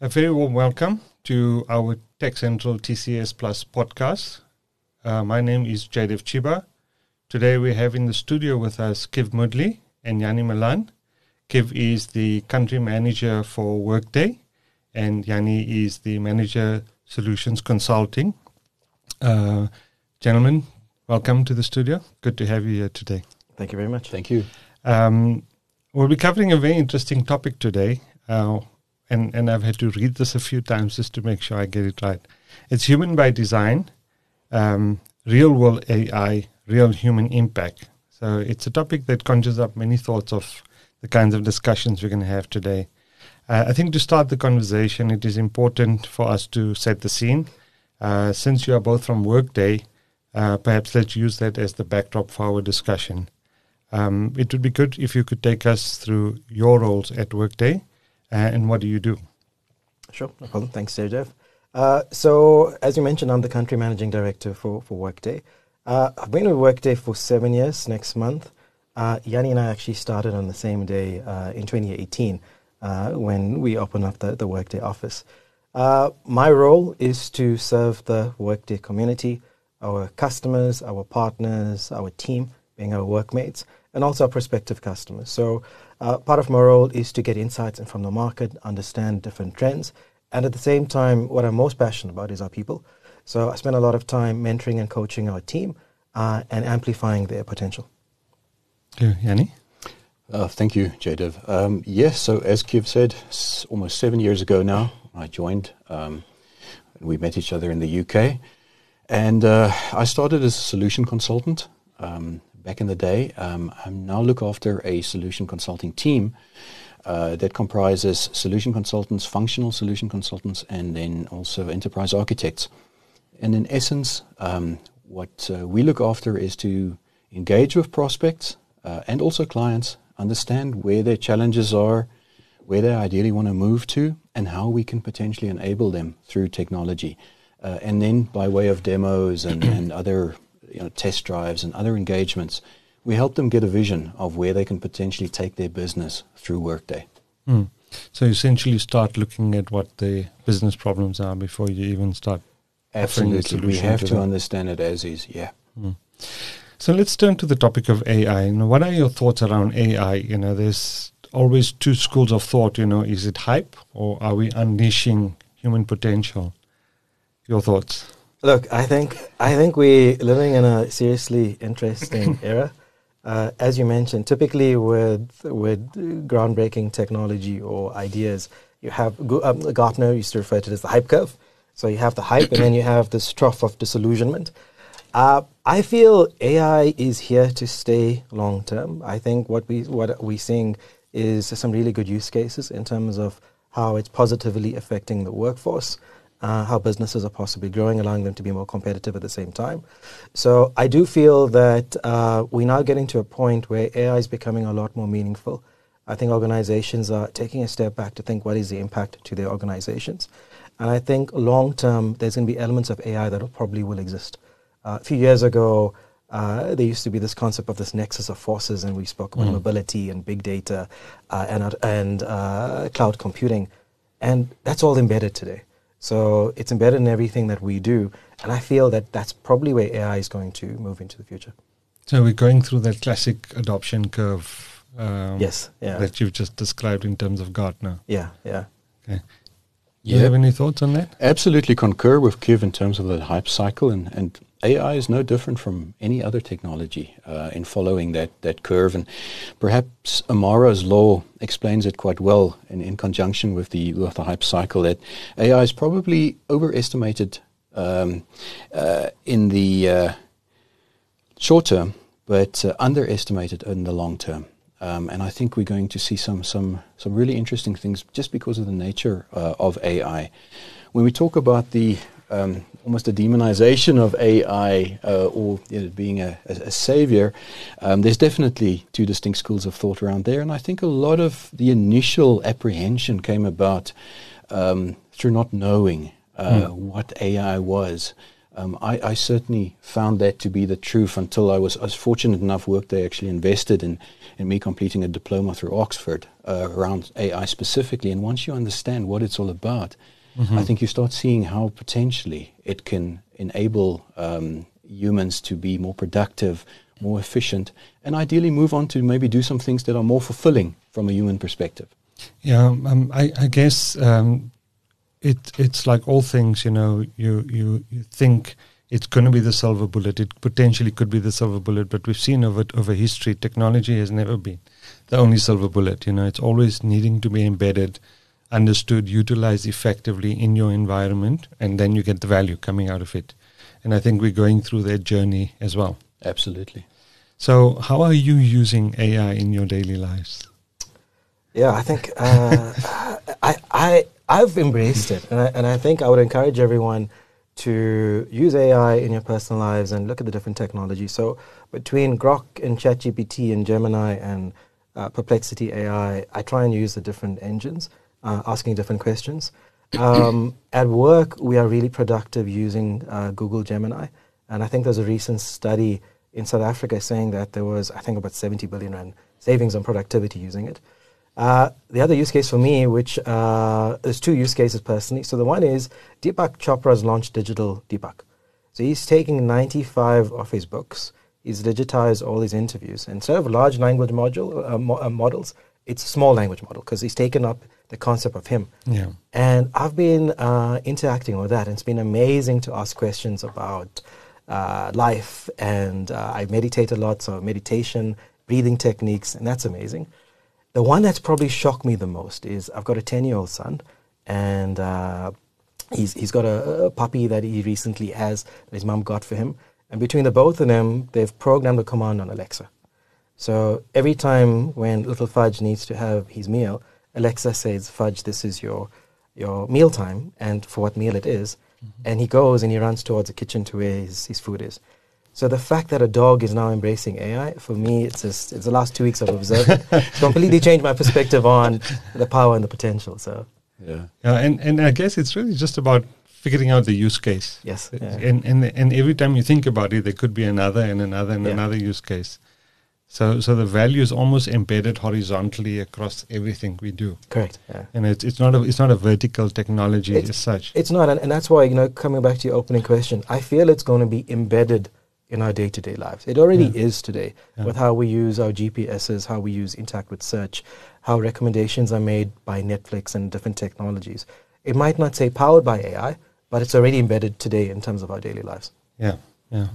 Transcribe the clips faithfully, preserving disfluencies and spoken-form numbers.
A very warm welcome to our Tech Central T C S Plus podcast. Uh, my name is Jaidev Chiba. Today we have in the studio with us Kiv Mudley and Yanni Milan. Kiv is the country manager for Workday and Yanni is the manager solutions consulting. Uh, gentlemen, welcome to the studio. Good to have you here today. Thank you very much. Thank you. Um, we'll be covering a very interesting topic today. Uh, and, and I've had to read this a few times just to make sure I get it right. It's human by design, um, real world A I, real human impact. So it's a topic that conjures up many thoughts of the kinds of discussions we're going to have today. Uh, I think to start the conversation, it is important for us to set the scene. Uh, since you are both from Workday, uh, perhaps let's use that as the backdrop for our discussion. Um, it would be good if you could take us through your roles at Workday. Uh, and what do you do? Sure, no problem. Thanks, Jaidev. Uh, so, as you mentioned, I'm the country managing director for, for Workday. Uh, I've been with Workday for seven years next month. Uh, Yanni and I actually started on the same day uh, in twenty eighteen uh, when we opened up the, the Workday office. Uh, my role is to serve the Workday community, our customers, our partners, our team, being our workmates, and also our prospective customers. So uh, part of my role is to get insights from the market, understand different trends, and at the same time, what I'm most passionate about is our people. So I spend a lot of time mentoring and coaching our team uh, and amplifying their potential. Okay, Yanni? Uh, thank you, Jaidev. Um, yes, so as Kiv said, s- almost seven years ago now, I joined. Um, we met each other in the U K. And uh, I started as a solution consultant. Um, Back in the day, um, I now look after a solution consulting team uh, that comprises solution consultants, functional solution consultants, and then also enterprise architects. And in essence, um, what uh, we look after is to engage with prospects uh, and also clients, understand where their challenges are, where they ideally want to move to, and how we can potentially enable them through technology. Uh, and then by way of demos and, and other you know, test drives and other engagements, we help them get a vision of where they can potentially take their business through Workday. Mm. So essentially start looking at what the business problems are before you even start offering a Absolutely. We solution have to to them. understand it as is, yeah. Mm. So let's turn to the topic of A I. You know, what are your thoughts around A I? You know, there's always two schools of thought. You know, is it hype or are we unleashing human potential? Your thoughts? Look, I think I think we're living in a seriously interesting era. Uh, as you mentioned, typically with with groundbreaking technology or ideas, you have um, Gartner used to refer to it as the hype curve. So you have the hype, and then you have this trough of disillusionment. Uh, I feel A I is here to stay long term. I think what we what we're seeing is some really good use cases in terms of how it's positively affecting the workforce. Uh, how businesses are possibly growing, allowing them to be more competitive at the same time. So I do feel that uh, we're now getting to a point where A I is becoming a lot more meaningful. I think organizations are taking a step back to think what is the impact to their organizations. And I think long term, there's going to be elements of A I that probably will exist. Uh, a few years ago, uh, there used to be this concept of this nexus of forces, and we spoke about mm. mobility and big data uh, and, and uh, cloud computing. And that's all embedded today. So it's embedded in everything that we do, and I feel that that's probably where A I is going to move into the future. So we're going through that classic adoption curve um, yes, yeah. that you've just described in terms of Gartner. Yeah, yeah. Okay. Do you have any thoughts on that? Absolutely concur with Kiv in terms of the hype cycle, and, and A I is no different from any other technology uh, in following that, that curve. And perhaps Amara's law explains it quite well in, in conjunction with the, with the hype cycle, that A I is probably overestimated um, uh, in the uh, short term, but uh, underestimated in the long term. Um, and I think we're going to see some some some really interesting things just because of the nature uh, of A I. When we talk about the um, almost the demonization of A I uh, or you know, being a, a, a savior, um, there's definitely two distinct schools of thought around there. And I think a lot of the initial apprehension came about um, through not knowing uh, mm. what A I was. Um, I, I certainly found that to be the truth until I was, I was fortunate enough. Workday actually invested in, in me completing a diploma through Oxford uh, around A I specifically. And once you understand what it's all about, mm-hmm. I think you start seeing how potentially it can enable um, humans to be more productive, more efficient, and ideally move on to maybe do some things that are more fulfilling from a human perspective. Yeah, um, I, I guess um, it it's like all things, you know, you, you, you think it's going to be the silver bullet. It potentially could be the silver bullet, but we've seen over over history, technology has never been the only silver bullet. You know, it's always needing to be embedded, understood, utilized effectively in your environment, and then you get the value coming out of it. And I think we're going through that journey as well. Absolutely. So how are you using A I in your daily lives? Yeah, I think uh, I, I, I've embraced it. And I, and I think I would encourage everyone to use A I in your personal lives and look at the different technologies. So between Grok and ChatGPT and Gemini and uh, Perplexity A I, I try and use the different engines, uh, asking different questions. Um, at work, we are really productive using uh, Google Gemini. And I think there's a recent study in South Africa saying that there was, I think, about seventy billion rand savings on productivity using it. Uh, the other use case for me, which uh, there's two use cases personally. So the one is Deepak Chopra's launched Digital Deepak. So he's taking ninety-five of his books. He's digitized all his interviews. Instead of large language module, uh, mo- uh, models, it's a small language model because he's taken up the concept of him. Yeah. And I've been uh, interacting with that. And it's been amazing to ask questions about uh, life. And uh, I meditate a lot, so meditation, breathing techniques, and that's amazing. The one that's probably shocked me the most is I've got a ten-year-old son, and uh, he's he's got a, a puppy that he recently has that his mom got for him. And between the both of them, they've programmed a command on Alexa. So every time when little Fudge needs to have his meal, Alexa says, "Fudge, this is your your meal time," and for what meal it is. Mm-hmm. And he goes and he runs towards the kitchen to where his, his food is. So the fact that a dog is now embracing A I, for me, it's just, it's the last two weeks I've observed it. It's completely changed my perspective on the power and the potential. So yeah, yeah, and and I guess it's really just about figuring out the use case. Yes, Uh, yeah. and and and every time you think about it, there could be another and another and Yeah. another use case. So so the value is almost embedded horizontally across everything we do, Correct. Yeah. and it's it's not a it's not a vertical technology It's- as such. It's not, and, and that's why, you know, coming back to your opening question, I feel it's going to be embedded in our day-to-day lives. It already Yeah. is today Yeah. with how we use our G P Ss, how we use interact with search, how recommendations are made by Netflix and different technologies. It might not say powered by A I, but it's already embedded today in terms of our daily lives. Yeah, yeah.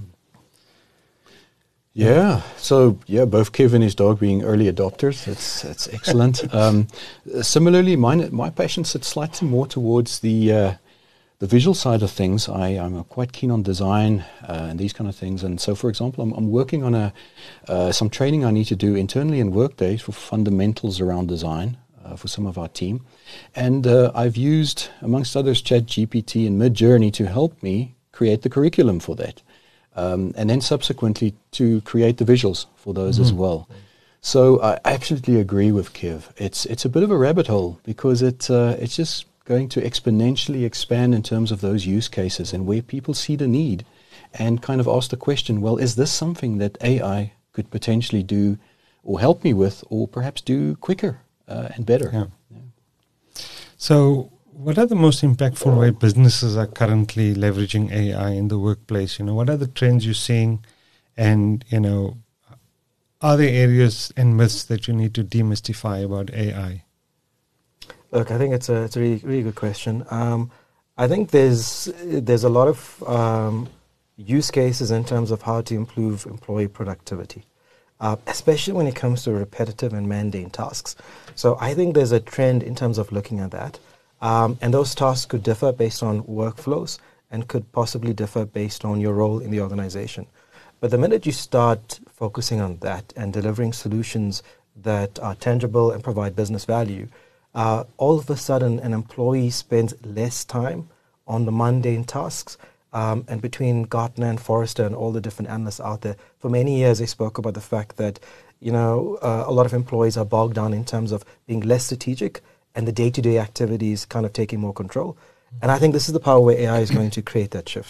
Yeah. So yeah, both Kev and his dog being early adopters. That's that's excellent. um, similarly, mine my passion sits slightly more towards the uh, the visual side of things. I I'm quite keen on design uh, and these kind of things. And so, for example, I'm I'm working on a uh, some training I need to do internally in Workday for fundamentals around design uh, for some of our team. And uh, I've used, amongst others, ChatGPT and Midjourney to help me create the curriculum for that. Um, and then subsequently to create the visuals for those mm-hmm. as well. So I absolutely agree with Kev. It's it's a bit of a rabbit hole because it uh, it's just going to exponentially expand in terms of those use cases and where people see the need and kind of ask the question, well, is this something that A I could potentially do or help me with or perhaps do quicker uh, and better? Yeah. Yeah. So what are the most impactful way businesses are currently leveraging A I in the workplace? You know, what are the trends you're seeing, and you know, are there areas and myths that you need to demystify about A I? Look, I think it's a it's a really really good question. Um, I think there's there's a lot of um, use cases in terms of how to improve employee productivity, uh, especially when it comes to repetitive and mundane tasks. So I think there's a trend in terms of looking at that. Um, and those tasks could differ based on workflows and could possibly differ based on your role in the organization. But the minute you start focusing on that and delivering solutions that are tangible and provide business value, uh, all of a sudden an employee spends less time on the mundane tasks. Um, and between Gartner and Forrester and all the different analysts out there, for many years they spoke about the fact that, you know, uh, a lot of employees are bogged down in terms of being less strategic and the day-to-day activities kind of taking more control. And I think this is the power where A I is going to create that shift.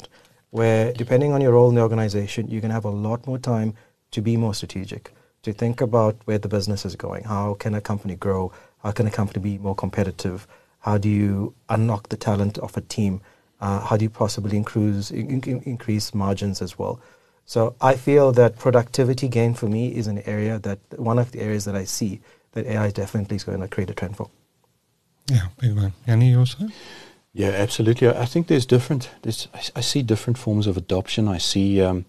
where depending on your role in the organization, you can have a lot more time to be more strategic, to think about where the business is going. How can a company grow? How can a company be more competitive? How do you unlock the talent of a team? Uh, how do you possibly increase, in, in, increase margins as well? So I feel that productivity gain for me is an area that, one of the areas that I see that A I definitely is going to create a trend for. Yeah, big one. Yanni, also? Yeah, absolutely. I think there's different, there's, I, I see different forms of adoption. I see um,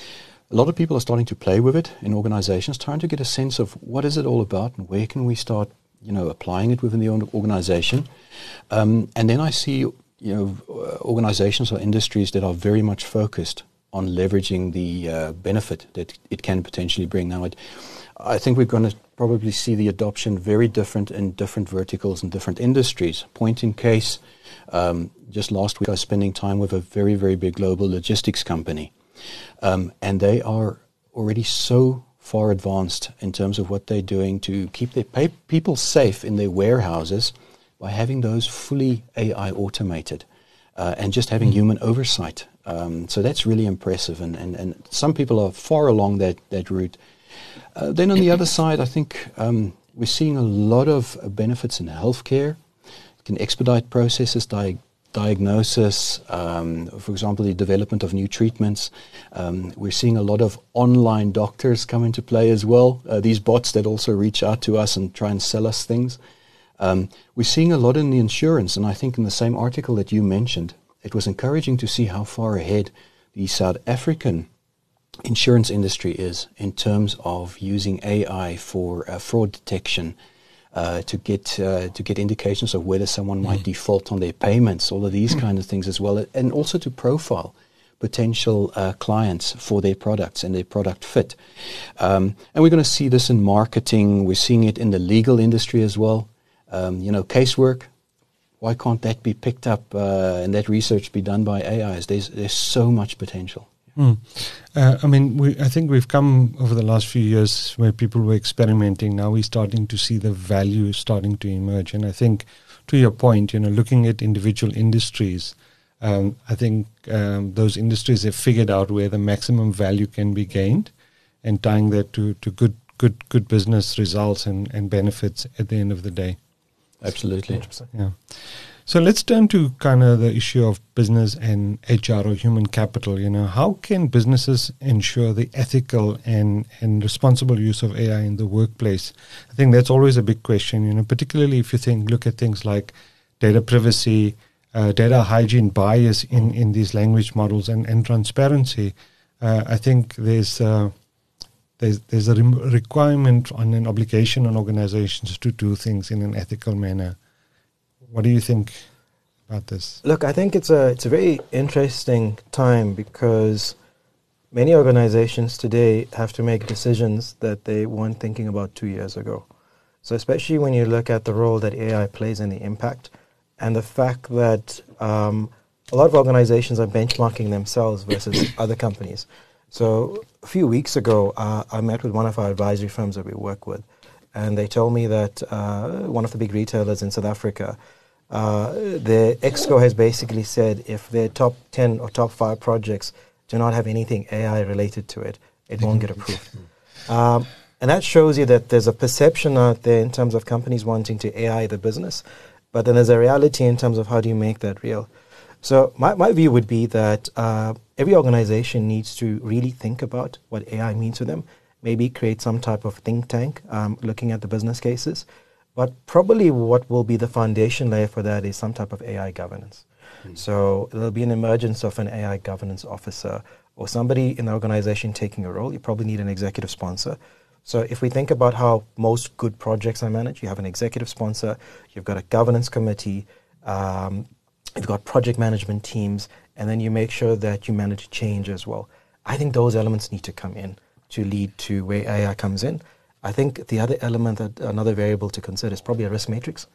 a lot of people are starting to play with it in organizations, trying to get a sense of what is it all about and where can we start, you know, applying it within the organization. Um, and then I see, you know, organizations or industries that are very much focused on leveraging the uh, benefit that it can potentially bring. Now, it, I think we're going to probably see the adoption very different in different verticals and different industries. Point in case, um, just last week I was spending time with a very, very big global logistics company. Um, and they are already so far advanced in terms of what they're doing to keep their pay- people safe in their warehouses by having those fully A I automated uh, and just having mm. human oversight. Um, so that's really impressive. And, and, and some people are far along that, that route. Uh, then on the other side, I think um, we're seeing a lot of uh, benefits in healthcare. It can expedite processes, di- diagnosis, um, for example, the development of new treatments. Um, we're seeing a lot of online doctors come into play as well, uh, these bots that also reach out to us and try and sell us things. Um, we're seeing a lot in the insurance, and I think in the same article that you mentioned, it was encouraging to see how far ahead the South African insurance industry is in terms of using A I for uh, fraud detection, uh, to get uh, to get indications of whether someone might mm. default on their payments, all of these mm. kind of things as well, and also to profile potential uh, clients for their products and their product fit. Um, and we're going to see this in marketing. We're seeing it in the legal industry as well. Um, you know, casework. Why can't that be picked up uh, and that research be done by A Is? There's there's so much potential. Mm. Uh, I mean, we, I think we've come over the last few years where people were experimenting. Now we're starting to see the value starting to emerge. And I think, to your point, you know, looking at individual industries, um, I think um, those industries have figured out where the maximum value can be gained, and tying that to, to good good good business results and, and benefits at the end of the day. Absolutely. Yeah. So let's turn to kind of the issue of business and H R or human capital. You know, how can businesses ensure the ethical and, and responsible use of A I in the workplace? I think that's always a big question, you know, particularly if you think, look at things like data privacy, uh, data hygiene bias in, in these language models and, and transparency. Uh, I think there's, uh, there's, there's a re- requirement on an obligation on organizations to do things in an ethical manner. What do you think about this? Look, I think it's a it's a very interesting time because many organizations today have to make decisions that they weren't thinking about two years ago. So especially when you look at the role that A I plays in the impact and the fact that um, a lot of organizations are benchmarking themselves versus other companies. So a few weeks ago, uh, I met with one of our advisory firms that we work with, and they told me that uh, one of the big retailers in South Africa, Uh, the Exco has basically said if their top ten or top five projects do not have anything A I related to it, it won't get approved. Um, and that shows you that there's a perception out there in terms of companies wanting to A I the business, but then there's a reality in terms of how do you make that real. So my, my view would be that uh, every organization needs to really think about what A I means to them, maybe create some type of think tank um, looking at the business cases. But probably what will be the foundation layer for that is some type of A I governance. Mm. So there'll be an emergence of an A I governance officer or somebody in the organization taking a role. You probably need an executive sponsor. So if we think about how most good projects are managed, you have an executive sponsor, you've got a governance committee, um, you've got project management teams, and then you make sure that you manage change as well. I think those elements need to come in to lead to where A I comes in. I think the other element, that another variable to consider is probably a risk matrix.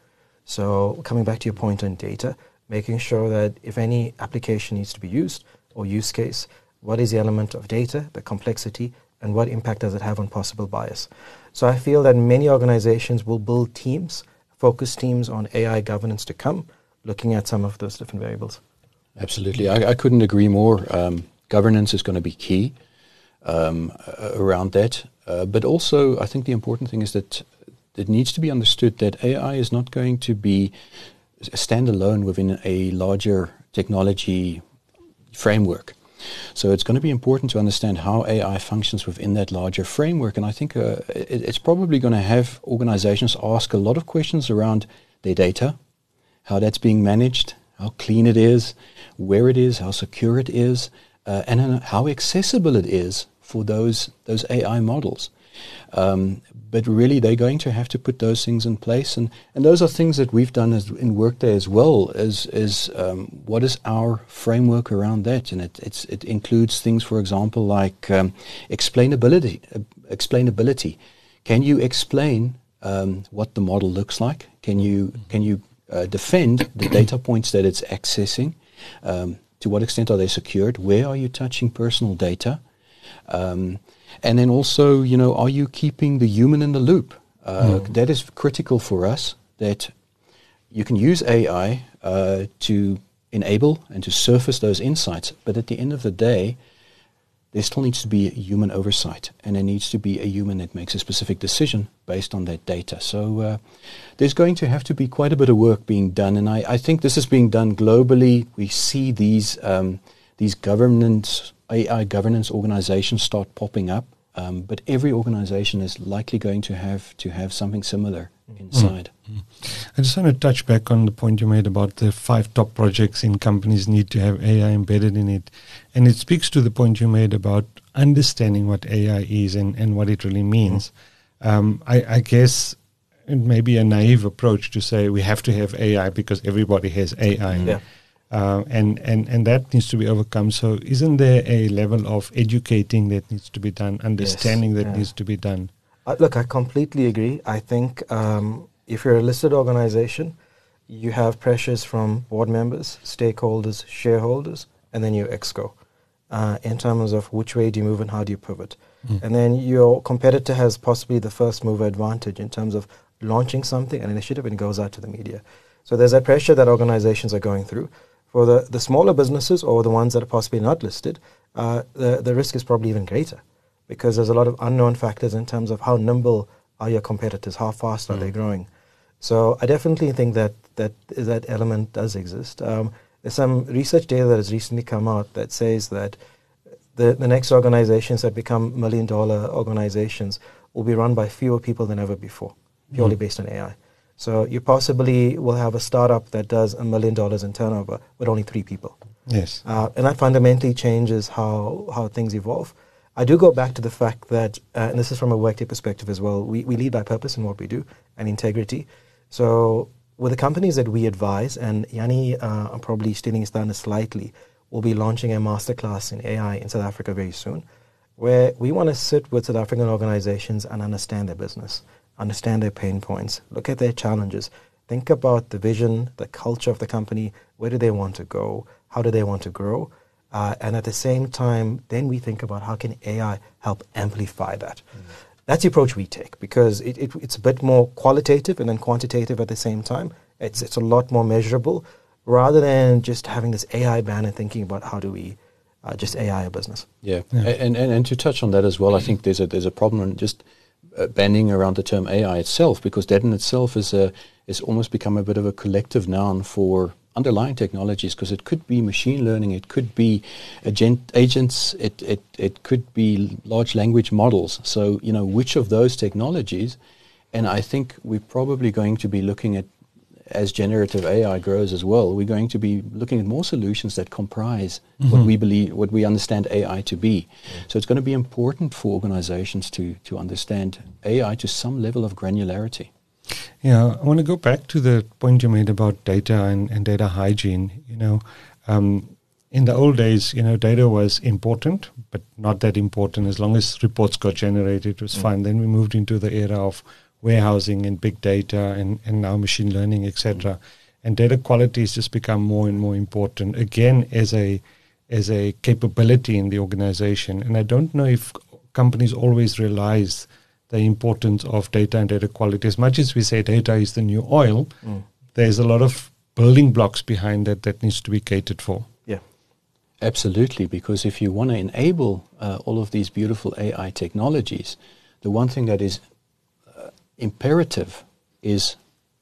So coming back to your point on data, making sure that if any application needs to be used or use case, what is the element of data, the complexity, and what impact does it have on possible bias? So I feel that many organizations will build teams, focus teams on A I governance to come, looking at some of those different variables. Absolutely. I, I couldn't agree more. Um, governance is going to be key um, uh, around that. Uh, but also, I think the important thing is that it needs to be understood that A I is not going to be standalone within a larger technology framework. So it's going to be important to understand how A I functions within that larger framework. And I think uh, it, it's probably going to have organizations ask a lot of questions around their data, how that's being managed, how clean it is, where it is, how secure it is, uh, and uh, how accessible it is for those those A I models. Um, but really, they're going to have to put those things in place, and, and those are things that we've done as in Workday as well. As is um, what is our framework around that, and it it's, it includes things, for example, like um, explainability. Uh, explainability. Can you explain um, what the model looks like? Can you can you uh, defend the data points that it's accessing? Um, to what extent are they secured? Where are you touching personal data? Um, And then also, you know, are you keeping the human in the loop? Uh, mm. That is critical for us, that you can use A I uh, to enable and to surface those insights. But at the end of the day, there still needs to be a human oversight, and there needs to be a human that makes a specific decision based on that data. So uh, there's going to have to be quite a bit of work being done. And I, I think this is being done globally. We see these um, these governance A I governance organizations start popping up, um, but every organization is likely going to have to have something similar inside. Mm-hmm. I just want to touch back on the point you made about the five top projects in companies need to have A I embedded in it. And it speaks to the point you made about understanding what A I is and, and what it really means. Mm-hmm. Um, I, I guess it may be a naive approach to say we have to have A I because everybody has A I. Yeah. Uh, and, and, and that needs to be overcome. So isn't there a level of educating that needs to be done, understanding yes, that yeah. needs to be done? Uh, look, I completely agree. I think um, if you're a listed organization, you have pressures from board members, stakeholders, shareholders, and then your exco uh, in terms of which way do you move and how do you pivot. Mm. And then your competitor has possibly the first mover advantage in terms of launching something, an initiative, and it goes out to the media. So there's that pressure that organizations are going through. For the, the smaller businesses or the ones that are possibly not listed, uh, the, the risk is probably even greater because there's a lot of unknown factors in terms of how nimble are your competitors, how fast mm. are they growing. So I definitely think that that, that element does exist. Um, there's some research data that has recently come out that says that the, the next organizations that become million-dollar organizations will be run by fewer people than ever before, purely mm. based on A I. So you possibly will have a startup that does a million dollars in turnover with only three people. Yes. Uh, and that fundamentally changes how, how things evolve. I do go back to the fact that, uh, and this is from a Workday perspective as well, we, we lead by purpose in what we do and integrity. So with the companies that we advise, and Yanni, uh, I'm probably stealing his thunder slightly, will be launching a masterclass in A I in South Africa very soon, where we want to sit with South African organizations and understand their business. Understand their pain points, look at their challenges, think about the vision, the culture of the company, where do they want to go, how do they want to grow, uh, and at the same time, then we think about how can A I help amplify that. Mm. That's the approach we take because it, it, it's a bit more qualitative and then quantitative at the same time. It's, it's a lot more measurable rather than just having this A I ban and thinking about how do we uh, just A I a business. Yeah, yeah. And, and, and to touch on that as well, I think there's a, there's a problem in just Uh, banning around the term A I itself, because that in itself is a is almost become a bit of a collective noun for underlying technologies, because it could be machine learning, it could be agent, agents, it, it it could be large language models. So, you know, which of those technologies? And I think we're probably going to be looking at, as generative A I grows as well, we're going to be looking at more solutions that comprise mm-hmm. what we believe, what we understand A I to be. Yeah. So it's going to be important for organizations to to understand A I to some level of granularity. Yeah, I want to go back to the point you made about data and, and data hygiene. You know, um, in the old days, you know, data was important, but not that important. As long as reports got generated, it was mm. fine. Then we moved into the era of warehousing and big data and, and now machine learning, et cetera. Mm. And data quality has just become more and more important, again, as a as a capability in the organization. And I don't know if companies always realize the importance of data and data quality. As much as we say data is the new oil, mm. there's a lot of building blocks behind that that needs to be catered for. Yeah, Absolutely, because if you want to enable uh, all of these beautiful A I technologies, the one thing that is uh, imperative is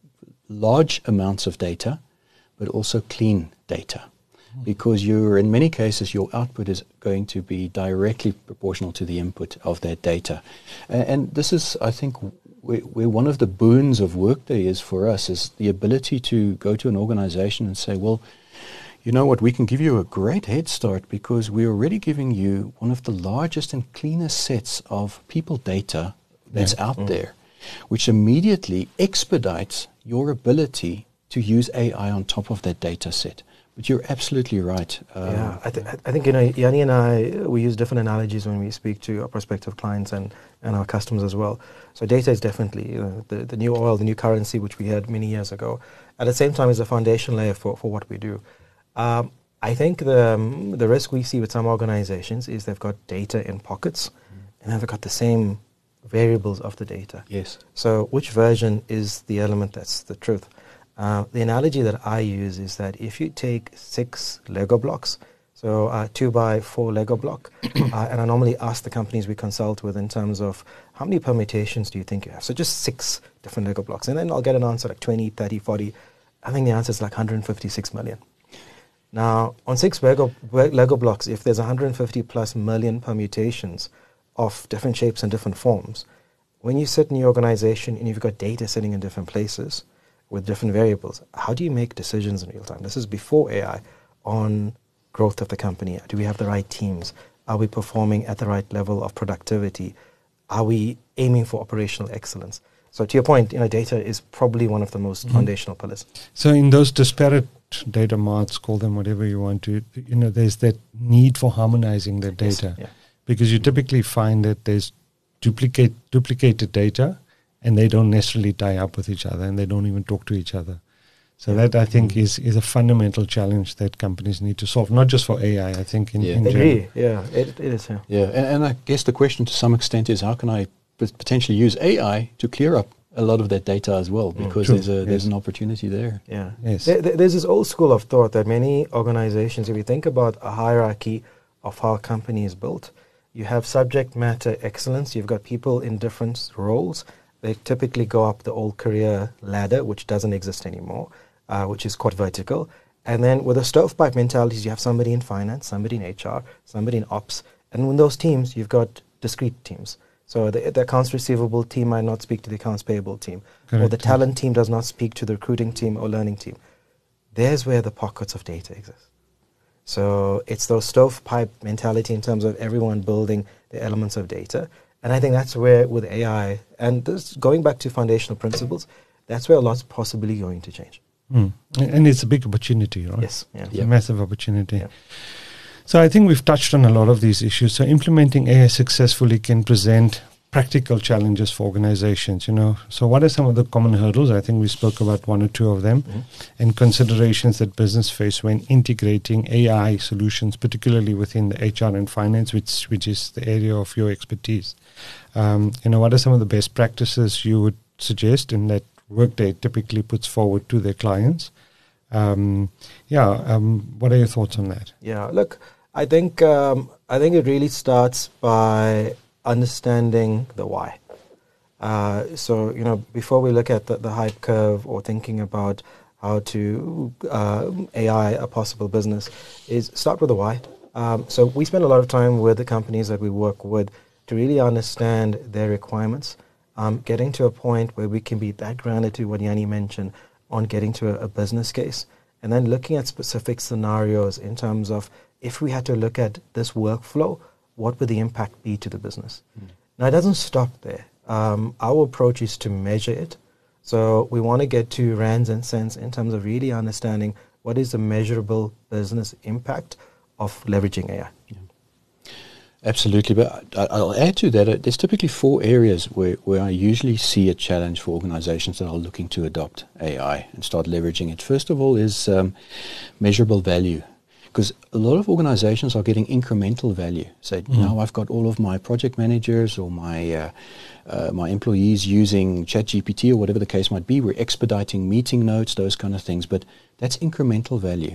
large amounts of data, but also clean data. Mm. Because you're, in many cases, your output is going to be directly proportional to the input of that data. And, and this is, I think, where, where one of the boons of Workday is for us, is the ability to go to an organization and say, well, you know what, we can give you a great head start because we're already giving you one of the largest and cleanest sets of people data that's yeah. out mm. there, which immediately expedites your ability to use A I on top of that data set. But you're absolutely right. Um, yeah, I, th- I think, you know, Yanni and I, we use different analogies when we speak to our prospective clients and, and our customers as well. So data is definitely you know, the, the new oil, the new currency, which we had many years ago. At the same time, is a foundation layer for, for what we do. Um, I think the um, the risk we see with some organizations is they've got data in pockets mm. and they've got the same variables of the data. Yes. So which version is the element that's the truth? Uh, the analogy that I use is that if you take six Lego blocks, so uh, two by four Lego block, uh, and I normally ask the companies we consult with in terms of how many permutations do you think you have? So just six different Lego blocks. And then I'll get an answer like twenty, thirty, forty. I think the answer is like one hundred fifty-six million. Now, on six Lego, Lego blocks, if there's one hundred fifty plus million permutations of different shapes and different forms, when you sit in your organization and you've got data sitting in different places with different variables, how do you make decisions in real time? This is before A I on growth of the company. Do we have the right teams? Are we performing at the right level of productivity? Are we aiming for operational excellence? So to your point, you know, data is probably one of the most mm-hmm. foundational pillars. So in those disparate data marts, call them whatever you want to, you know, there's that need for harmonizing the data. Yes, yeah. Because you typically find that there's duplicate duplicated data and they don't necessarily tie up with each other and they don't even talk to each other. So yeah. that, I think, mm-hmm. is, is a fundamental challenge that companies need to solve, not just for A I, I think, in, yeah. in Agree. Yeah, it, it is. Yeah, yeah. And, and I guess the question to some extent is how can I potentially use A I to clear up a lot of that data as well, because mm, there's a yes. there's an opportunity there. Yeah. Yes. There, there's this old school of thought that many organizations, if you think about a hierarchy of how a company is built, you have subject matter excellence, you've got people in different roles. They typically go up the old career ladder, which doesn't exist anymore, uh, which is quite vertical. And then with the stovepipe mentalities, you have somebody in finance, somebody in H R, somebody in ops. And in those teams, you've got discrete teams. So the, the accounts receivable team might not speak to the accounts payable team. Correct. Or the talent team does not speak to the recruiting team or learning team. There's where the pockets of data exist. So it's those stovepipe mentality in terms of everyone building the elements of data. And I think that's where with A I, and this, going back to foundational principles, that's where a lot's possibly going to change. Mm. And it's a big opportunity, right? Yes. Yeah. It's yeah. a massive opportunity. Yeah. So I think we've touched on a lot of these issues. So implementing A I successfully can present practical challenges for organizations, you know. So what are some of the common hurdles? I think we spoke about one or two of them, mm-hmm. and considerations that business face when integrating A I solutions, particularly within the H R and finance, which which is the area of your expertise. Um, you know, what are some of the best practices you would suggest and that Workday typically puts forward to their clients? Um, yeah, um, what are your thoughts on that? Yeah, look, I think um, I think it really starts by understanding the why. Uh, so, you know, before we look at the, the hype curve or thinking about how to uh, A I a possible business, is start with the why. Um, so we spend a lot of time with the companies that we work with to really understand their requirements, um, getting to a point where we can be that grounded to what Yanni mentioned on getting to a, a business case, and then looking at specific scenarios in terms of if we had to look at this workflow, what would the impact be to the business? Mm. Now, it doesn't stop there. Um, our approach is to measure it. So we want to get to rands and cents in terms of really understanding what is the measurable business impact of leveraging A I. Yeah. Absolutely. But I'll add to that, there's typically four areas where, where I usually see a challenge for organizations that are looking to adopt A I and start leveraging it. First of all is um, measurable value. Because a lot of organizations are getting incremental value. So mm. now I've got all of my project managers or my uh, uh, my employees using ChatGPT or whatever the case might be. We're expediting meeting notes, those kind of things. But that's incremental value.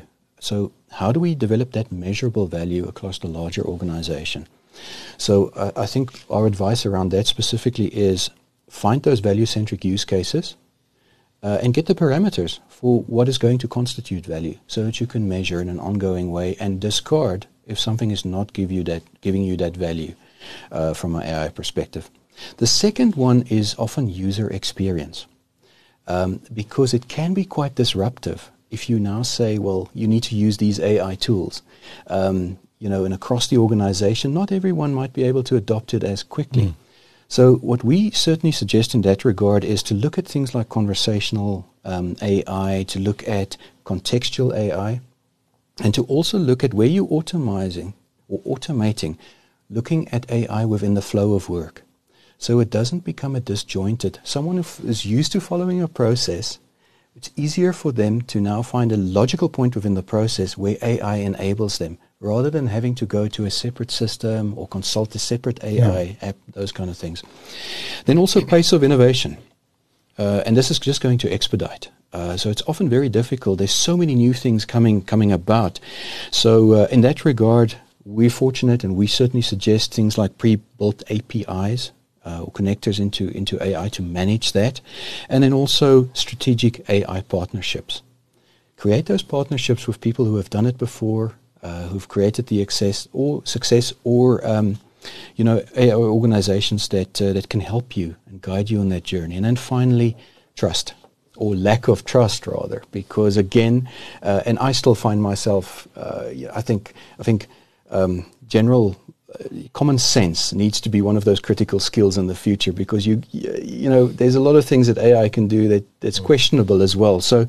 So how do we develop that measurable value across the larger organization? So uh, I think our advice around that specifically is find those value-centric use cases uh, and get the parameters for what is going to constitute value so that you can measure in an ongoing way and discard if something is not give you that, giving you that value uh, from an A I perspective. The second one is often user experience, um, because it can be quite disruptive if you now say, well, you need to use these A I tools. Um, you know, and across the organization, not everyone might be able to adopt it as quickly. Mm. So what we certainly suggest in that regard is to look at things like conversational um, A I, to look at contextual A I, and to also look at where you're automizing or automating, looking at A I within the flow of work. So it doesn't become a disjointed. Someone who f- is used to following a process, it's easier for them to now find a logical point within the process where A I enables them, rather than having to go to a separate system or consult a separate A I yeah. app, those kind of things. Then also pace of innovation. Uh, and this is just going to expedite. Uh, so it's often very difficult. There's so many new things coming coming about. So uh, in that regard, we're fortunate, and we certainly suggest things like pre-built A P Is uh, or connectors into, into A I to manage that. And then also strategic A I partnerships. Create those partnerships with people who have done it before, Uh, who've created the access or success, or um, you know, A I organizations that uh, that can help you and guide you on that journey. And then finally, trust, or lack of trust rather, because again, uh, and I still find myself, uh, I think, I think um, general uh, common sense needs to be one of those critical skills in the future, because you you know, there's a lot of things that A I can do that that's questionable as well. So,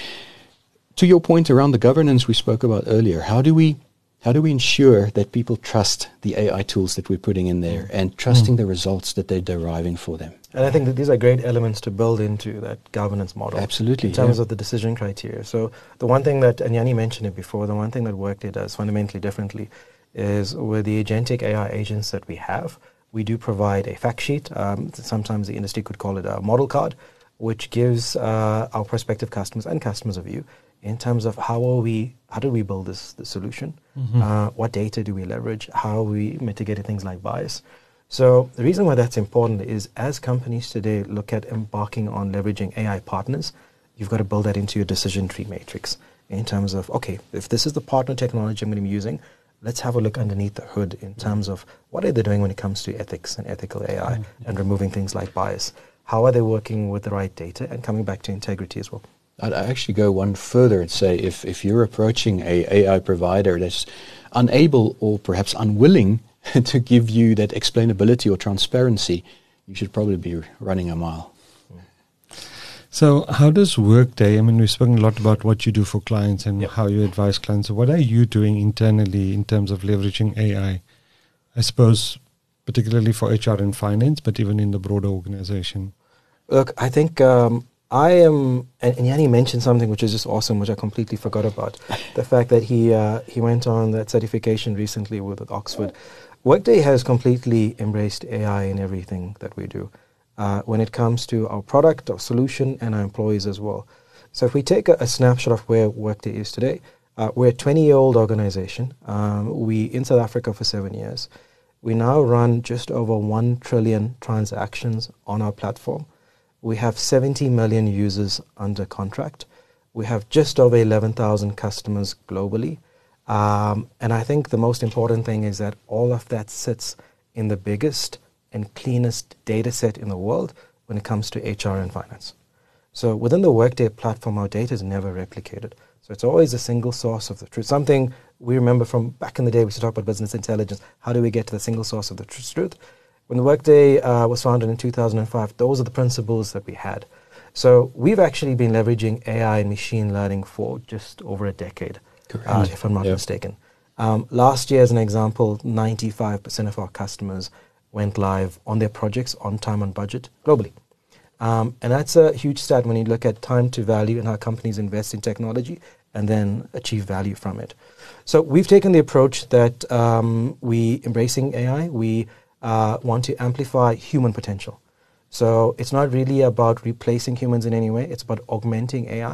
to your point around the governance we spoke about earlier, how do we how do we ensure that people trust the A I tools that we're putting in there and trusting mm. the results that they're deriving for them? And I think that these are great elements to build into that governance model. Absolutely. In terms yeah. of the decision criteria. So the one thing that, and Yanni mentioned it before, the one thing that Workday does fundamentally differently is with the agentic A I agents that we have, we do provide a fact sheet. Um, sometimes the industry could call it a model card, which gives uh, our prospective customers and customers a view in terms of how are we, how do we build this, this solution? Mm-hmm. Uh, what data do we leverage? How are we mitigating things like bias? So the reason why that's important is as companies today look at embarking on leveraging A I partners, you've got to build that into your decision tree matrix in terms of, okay, if this is the partner technology I'm going to be using, let's have a look underneath the hood in terms of what are they doing when it comes to ethics and ethical A I mm-hmm. and removing things like bias. How are they working with the right data and coming back to integrity as well? I'd actually go one further and say if, if you're approaching a A I provider that's unable or perhaps unwilling to give you that explainability or transparency, you should probably be running a mile. So how does Workday, I mean, we've spoken a lot about what you do for clients and yep. how you advise clients. So what are you doing internally in terms of leveraging A I? I suppose particularly for H R and finance, but even in the broader organization. Look, I think um, I am, and, and Yanni mentioned something which is just awesome, which I completely forgot about. The fact that he uh, he went on that certification recently with, with Oxford. Workday has completely embraced A I in everything that we do. Uh, when it comes to our product, our solution, and our employees as well. So if we take a, a snapshot of where Workday is today, uh, we're a twenty-year-old organization. Um, we in South Africa for seven years. We now run just over one trillion transactions on our platform. We have seventy million users under contract. We have just over eleven thousand customers globally. Um, and I think the most important thing is that all of that sits in the biggest and cleanest data set in the world when it comes to H R and finance. So within the Workday platform, our data is never replicated. So it's always a single source of the truth. Something we remember from back in the day, we used to talk about business intelligence. How do we get to the single source of the tr- truth? When the Workday uh, was founded in two thousand five, those are the principles that we had. So we've actually been leveraging A I and machine learning for just over a decade, uh, if I'm not yep. mistaken. Um, last year, as an example, ninety-five percent of our customers went live on their projects on time and budget globally. Um, and that's a huge stat when you look at time to value and how companies invest in technology and then achieve value from it. So we've taken the approach that um, we embracing A I, we uh, want to amplify human potential. So it's not really about replacing humans in any way, it's about augmenting A I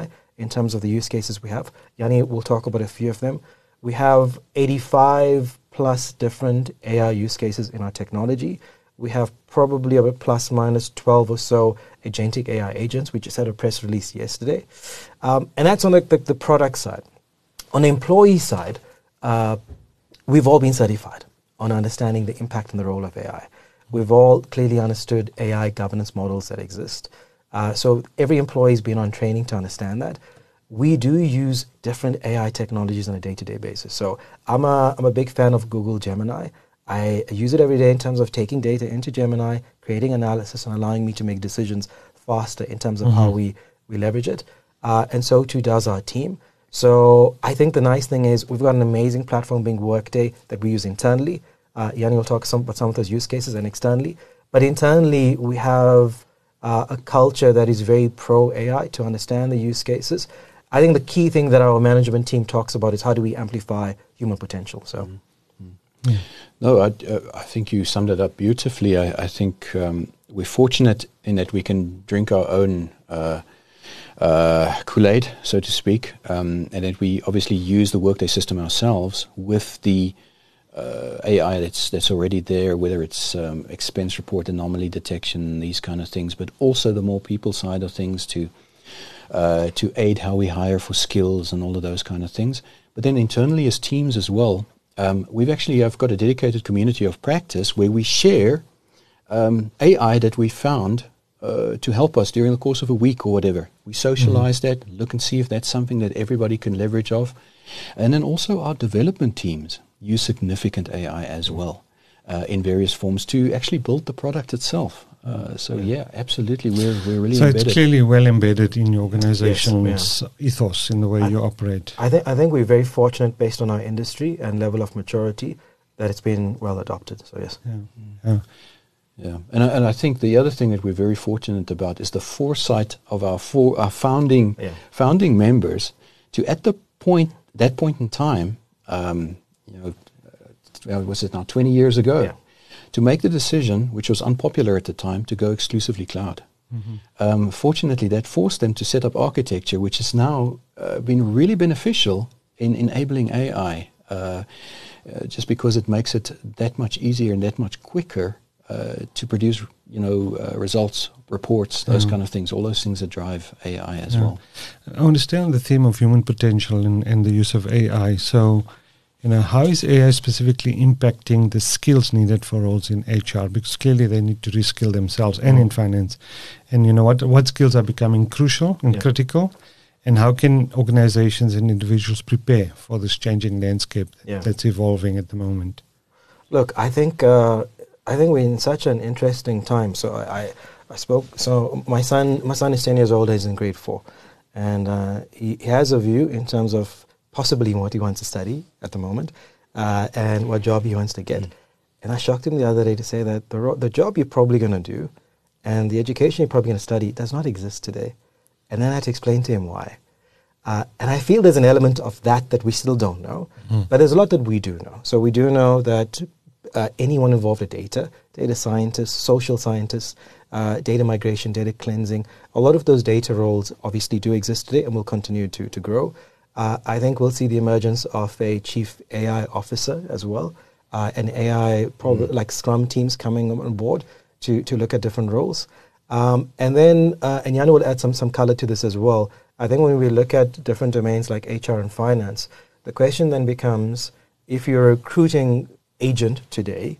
in terms of the use cases we have. Yanni will talk about a few of them. We have eighty-five plus different A I use cases in our technology. We have probably about plus minus twelve or so agentic A I agents. We just had a press release yesterday. Um, and that's on the, the, the product side. On the employee side, uh, we've all been certified on understanding the impact and the role of A I. We've all clearly understood A I governance models that exist. Uh, so every employee's been on training to understand that. We do use different A I technologies on a day-to-day basis. So I'm a, I'm a big fan of Google Gemini. I use it every day in terms of taking data into Gemini, creating analysis, and allowing me to make decisions faster in terms of mm-hmm. how we, we leverage it. Uh, and so too does our team. So I think the nice thing is we've got an amazing platform being Workday that we use internally. Uh, Yanni will talk some, about some of those use cases and externally. But internally, we have uh, a culture that is very pro-A I to understand the use cases. I think the key thing that our management team talks about is how do we amplify human potential. So, mm-hmm. yeah. No, I, uh, I think you summed it up beautifully. I, I think um, we're fortunate in that we can drink our own uh, uh, Kool-Aid, so to speak, um, and that we obviously use the Workday system ourselves with the uh, A I that's that's already there, whether it's um, expense report, anomaly detection, these kind of things, but also the more people side of things to. Uh, to aid how we hire for skills and all of those kind of things. But then internally as teams as well, um, we've actually have got a dedicated community of practice where we share um, A I that we found uh, to help us during the course of a week or whatever. We socialize mm-hmm. that, look and see if that's something that everybody can leverage off. And then also our development teams use significant A I as well uh, in various forms to actually build the product itself. Uh, so yeah, absolutely, we're we're really so embedded. It's clearly well embedded in your organization's yes, yeah. ethos in the way I, you operate. I think I think we're very fortunate based on our industry and level of maturity that it's been well adopted. So yes, yeah, yeah. yeah. And I, and I think the other thing that we're very fortunate about is the foresight of our for, our founding yeah. founding members to at the point that point in time, um, you know, uh, was it now twenty years ago? Yeah. To make the decision, which was unpopular at the time, to go exclusively cloud. Mm-hmm. Um, fortunately, that forced them to set up architecture, which has now uh, been really beneficial in enabling A I, uh, uh, just because it makes it that much easier and that much quicker uh, to produce, you know, uh, results, reports, those mm. kind of things, all those things that drive A I as yeah. well. I understand the theme of human potential and, and the use of A I. So, you know, how is A I specifically impacting the skills needed for roles in H R? Because clearly they need to reskill themselves and in finance. And you know, what what skills are becoming crucial and yeah. critical? And how can organizations and individuals prepare for this changing landscape yeah. that's evolving at the moment? Look, I think uh, I think we're in such an interesting time. So I, I, I spoke. So my son, my son is ten years old. He's in grade four, and uh, he, he has a view in terms of possibly what he wants to study at the moment, uh, and what job he wants to get. Mm. And I shocked him the other day to say that the ro- the job you're probably going to do and the education you're probably going to study does not exist today. And then I had to explain to him why. Uh, and I feel there's an element of that that we still don't know, mm. but there's a lot that we do know. So we do know that uh, anyone involved with data, data scientists, social scientists, uh, data migration, data cleansing, a lot of those data roles obviously do exist today and will continue to, to grow. Uh, I think we'll see the emergence of a chief A I officer as well, uh, and A I prob- mm. like Scrum teams coming on board to, to look at different roles. Um, and then, uh, and Yanni will add some, some color to this as well. I think when we look at different domains like H R and finance, the question then becomes, if you're a recruiting agent today,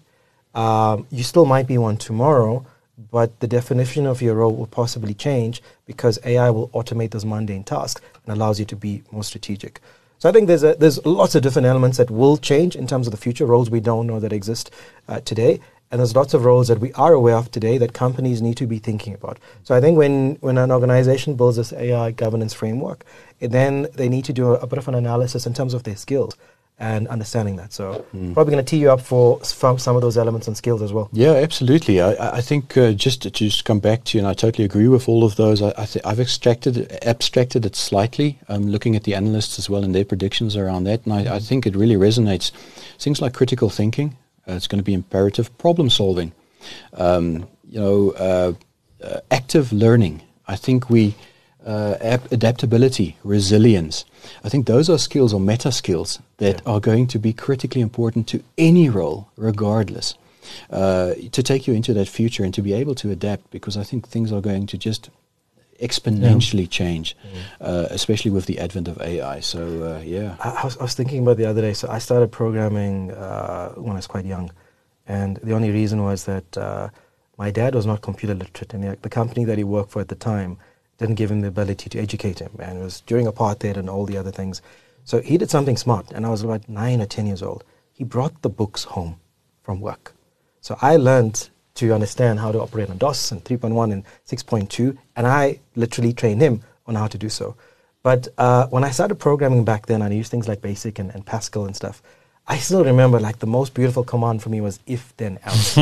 um, you still might be one tomorrow, but the definition of your role will possibly change because A I will automate those mundane tasks and allows you to be more strategic. So I think there's a, there's lots of different elements that will change in terms of the future, roles we don't know that exist uh, today. And there's lots of roles that we are aware of today that companies need to be thinking about. So I think when, when an organization builds this A I governance framework, it then they need to do a, a bit of an analysis in terms of their skills and understanding that. So mm. probably going to tee you up for from some of those elements and skills as well. Yeah, absolutely. I, I think uh, just to just come back to you, and I totally agree with all of those. I, I th- I've extracted, abstracted it slightly, um, looking at the analysts as well and their predictions around that. And I, I think it really resonates. Things like critical thinking. Uh, it's going to be imperative. Problem solving, um, you know, uh, uh, active learning. I think we uh, ap- adaptability, resilience. I think those are skills or meta skills that Yeah. are going to be critically important to any role, regardless, uh, to take you into that future and to be able to adapt, because I think things are going to just exponentially change, uh, especially with the advent of A I. So, uh, yeah. I, I, was, I was thinking about the other day. So I started programming uh, when I was quite young, and the only reason was that uh, my dad was not computer literate, and the, the company that he worked for at the time didn't give him the ability to educate him, and it was during apartheid and all the other things. So he did something smart, and I was about nine or ten years old. He brought the books home from work. So I learned to understand how to operate on DOS and three point one and six point two, and I literally trained him on how to do so. But uh, when I started programming back then, I used things like BASIC and, and Pascal and stuff. I still remember, like, the most beautiful command for me was if, then, else.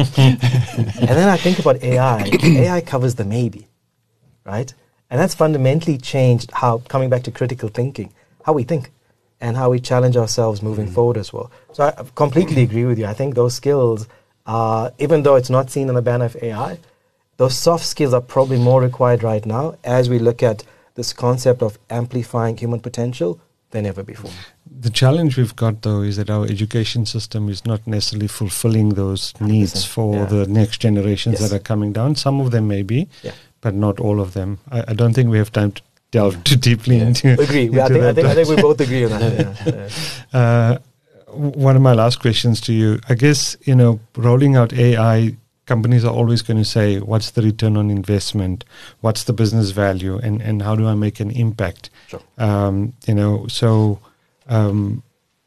And then I think about A I. A I covers the maybe, right? And that's fundamentally changed how, coming back to critical thinking, how we think and how we challenge ourselves moving mm. forward as well. So I completely agree with you. I think those skills, uh, even though it's not seen in the banner of A I, those soft skills are probably more required right now as we look at this concept of amplifying human potential than ever before. The challenge we've got, though, is that our education system is not necessarily fulfilling those needs for yeah. the next generations yes. that are coming down. Some of them may be, yeah. but not all of them. I, I don't think we have time to delve too deeply yeah. into. Agree. into I, think, I, think, I think we both agree on that. Yeah. Yeah. Uh, one of my last questions to you, I guess, you know, rolling out A I, companies are always going to say, what's the return on investment? What's the business value? And, and how do I make an impact? Sure. Um, you know, so um,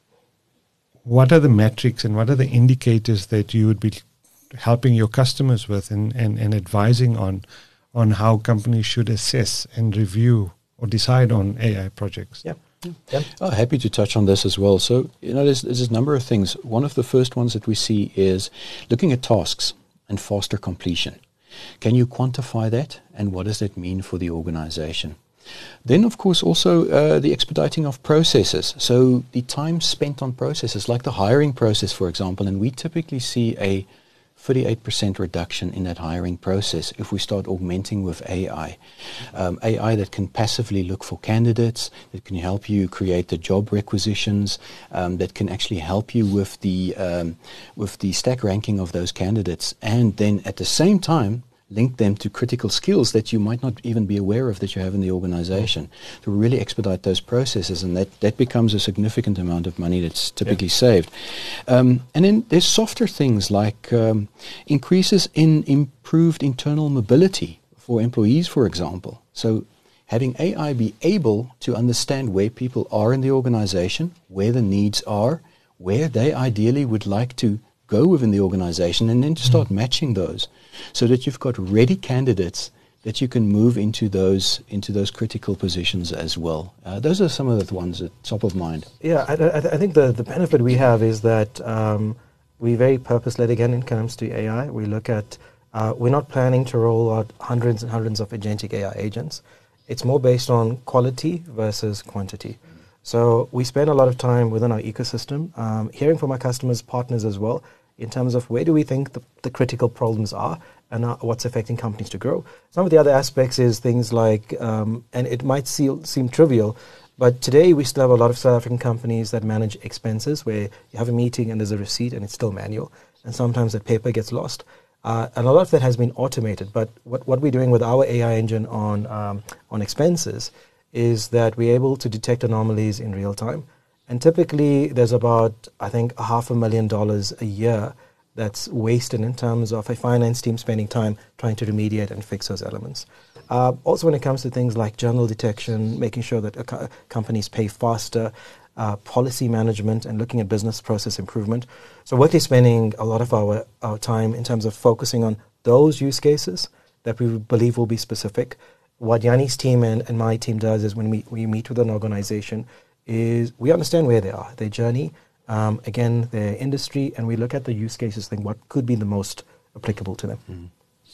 what are the metrics and what are the indicators that you would be helping your customers with and, and, and advising on on how companies should assess and review or decide on A I projects? Yeah. Yeah. Oh, happy to touch on this as well. So, you know, there's, there's a number of things. One of the first ones that we see is looking at tasks and faster completion. Can you quantify that, and what does that mean for the organization? Then, of course, also uh, the expediting of processes. So the time spent on processes, like the hiring process, for example, and we typically see a thirty-eight percent reduction in that hiring process if we start augmenting with A I. Um, A I that can passively look for candidates, that can help you create the job requisitions, um, that can actually help you with the um, with the stack ranking of those candidates, and then at the same time link them to critical skills that you might not even be aware of that you have in the organization, to really expedite those processes, and that, that becomes a significant amount of money that's typically yeah. saved. Um, and then there's softer things like um, increases in improved internal mobility for employees, for example. So having A I be able to understand where people are in the organization, where the needs are, where they ideally would like to go within the organization, and then to start mm. matching those so that you've got ready candidates that you can move into those into those critical positions as well. Uh, those are some of the ones at top of mind. Yeah, I, I, I think the, the benefit we have is that um, we're very purpose-led again when it comes to A I. We look at, uh, we're not planning to roll out hundreds and hundreds of agentic A I agents. It's more based on quality versus quantity. So we spend a lot of time within our ecosystem, um, hearing from our customers, partners as well, in terms of where do we think the, the critical problems are and uh, what's affecting companies to grow. Some of the other aspects is things like, um, and it might see, seem trivial, but today we still have a lot of South African companies that manage expenses where you have a meeting and there's a receipt and it's still manual, and sometimes that paper gets lost. Uh, and a lot of that has been automated, but what, what we're doing with our A I engine on, um, on expenses is that we're able to detect anomalies in real time. And typically, there's about, I think, a half a million dollars a year that's wasted in terms of a finance team spending time trying to remediate and fix those elements. Uh, also, when it comes to things like journal detection, making sure that uh, co- companies pay faster, uh, policy management, and looking at business process improvement. So we're spending a lot of our, our time in terms of focusing on those use cases that we believe will be specific. What Yanni's team and, and my team does is when we, we meet with an organization, is we understand where they are, their journey, um, again, their industry, and we look at the use cases, think what could be the most applicable to them. Mm.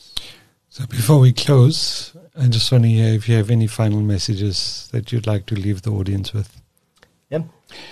So before we close, I just want to hear if you have any final messages that you'd like to leave the audience with. Yeah.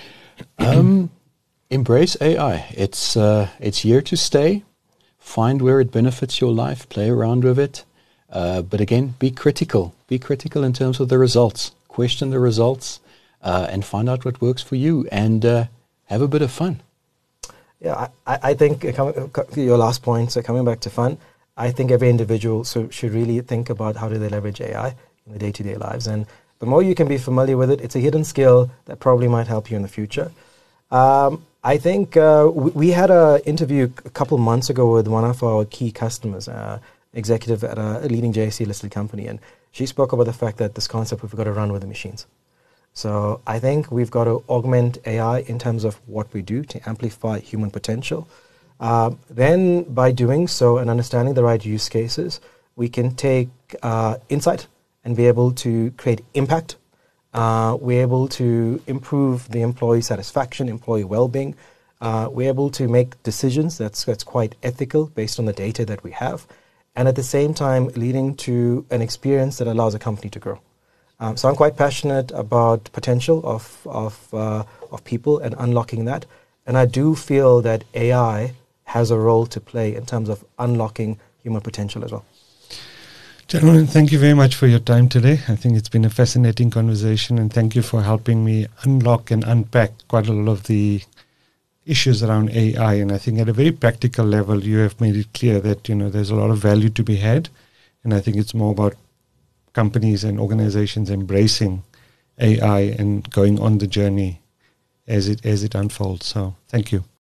Um, embrace A I. It's uh, it's here to stay. Find where it benefits your life. Play around with it. Uh, but again, be critical. Be critical in terms of the results. Question the results uh, and find out what works for you, and uh, have a bit of fun. Yeah, I, I think uh, coming, uh, your last point, so coming back to fun, I think every individual so should really think about how do they leverage A I in their day-to-day lives. And the more you can be familiar with it, it's a hidden skill that probably might help you in the future. Um, I think uh, we, we had an interview a couple months ago with one of our key customers, uh, executive at a, a leading J S C-listed company, and she spoke about the fact that this concept we've got to run with the machines. So I think we've got to augment A I in terms of what we do to amplify human potential. Uh, then by doing so and understanding the right use cases, we can take uh, insight and be able to create impact. Uh, we're able to improve the employee satisfaction, employee well-being. Uh, we're able to make decisions that's, that's quite ethical based on the data that we have. And at the same time, leading to an experience that allows a company to grow. Um, so I'm quite passionate about potential of of uh, of people and unlocking that, and I do feel that A I has a role to play in terms of unlocking human potential as well. Gentlemen, thank you very much for your time today. I think it's been a fascinating conversation, and thank you for helping me unlock and unpack quite a lot of the issues around A I. And I think at a very practical level, you have made it clear that, you know, there's a lot of value to be had, and I think it's more about companies and organizations embracing A I and going on the journey as it as it unfolds. So thank you.